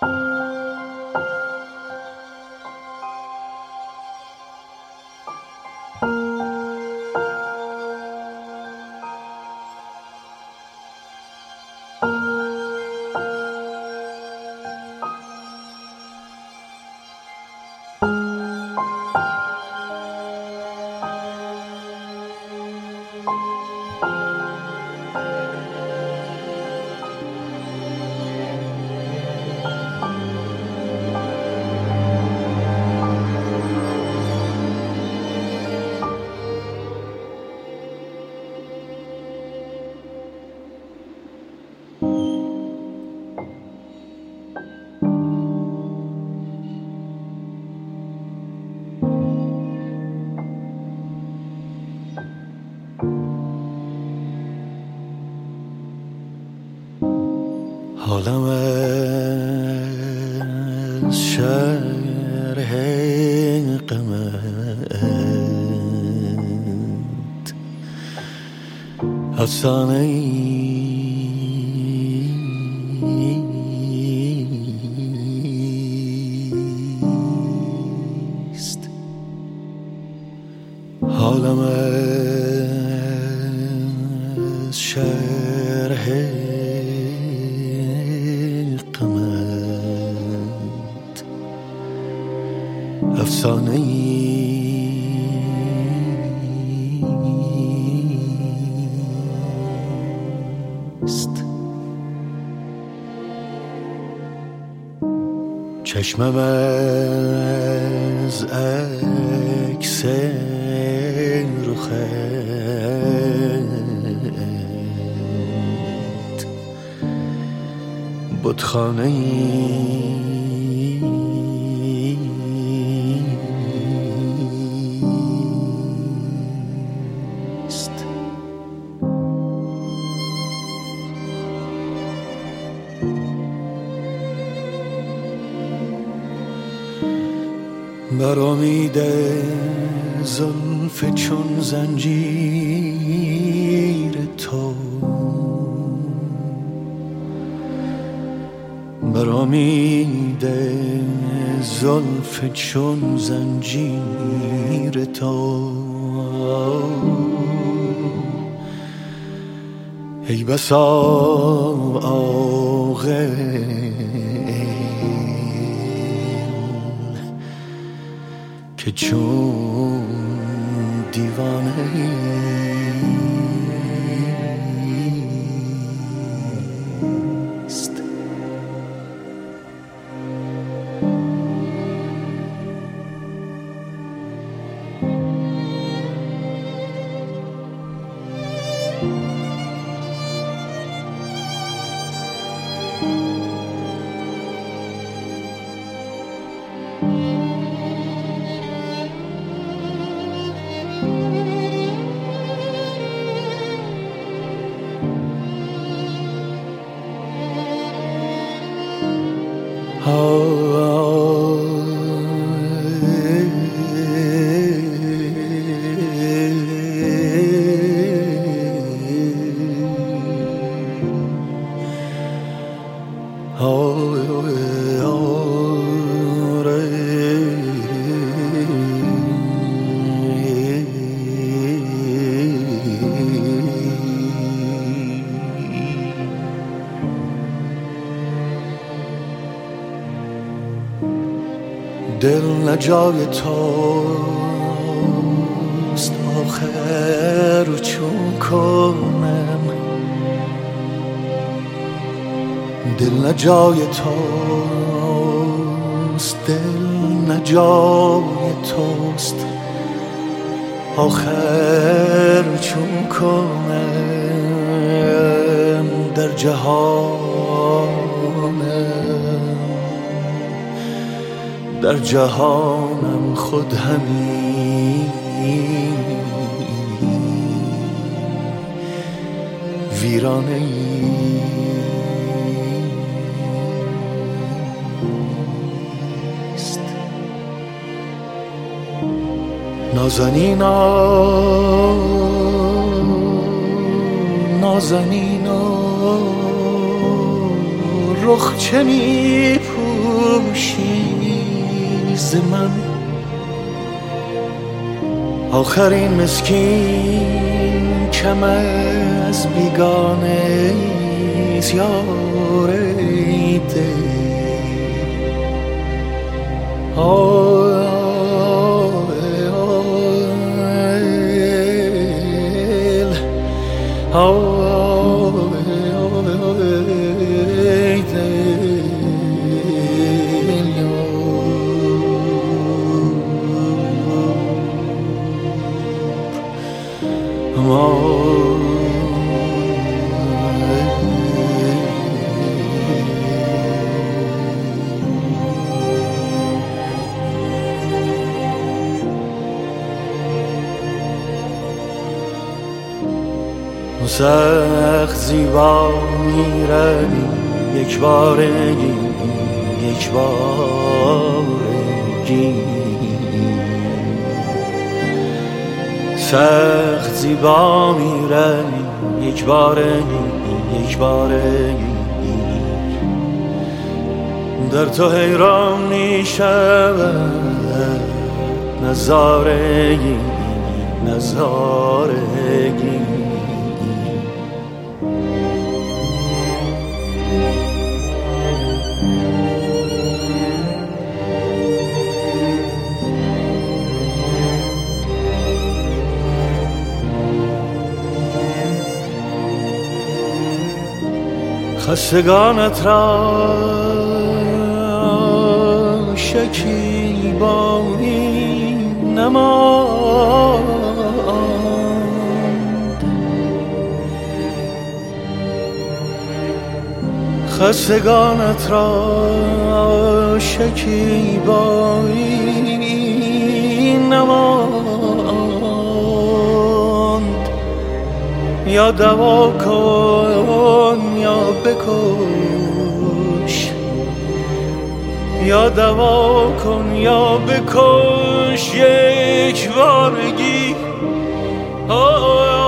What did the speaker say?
حالم از شرح غمت افسانه ایست. حالم از شرح افسانه ایست. چشمم از عکس رخت بتخانه ایست. بر امید زلف چون زنجیر تو، بر امید زلف چون زنجیر تو، ای بسا عاقل که چون دیوانه است. دل نجای توست آخر چون کنم، دل نجای توست، دل نجای توست آخر چون کنم در در جهانم خود همین ویرانه ایست. نازنینا نازنینا رخ چه می‌پوشی، پوشی ز من، آخرین مسکین کم از بیگانه یار دل. سخت زیبا می‌روی یک بارگی، یک بارگی، سخت زیبا می‌روی یک بارگی، یک بارگی، در تو حیران می‌شود نظارگی، نظارگی. خستگانت را شکیبایی نماند، خستگانت را شکیبایی نماند. یا دوا کن یا بکش، یا دوا کن یا بکش یک بارگی.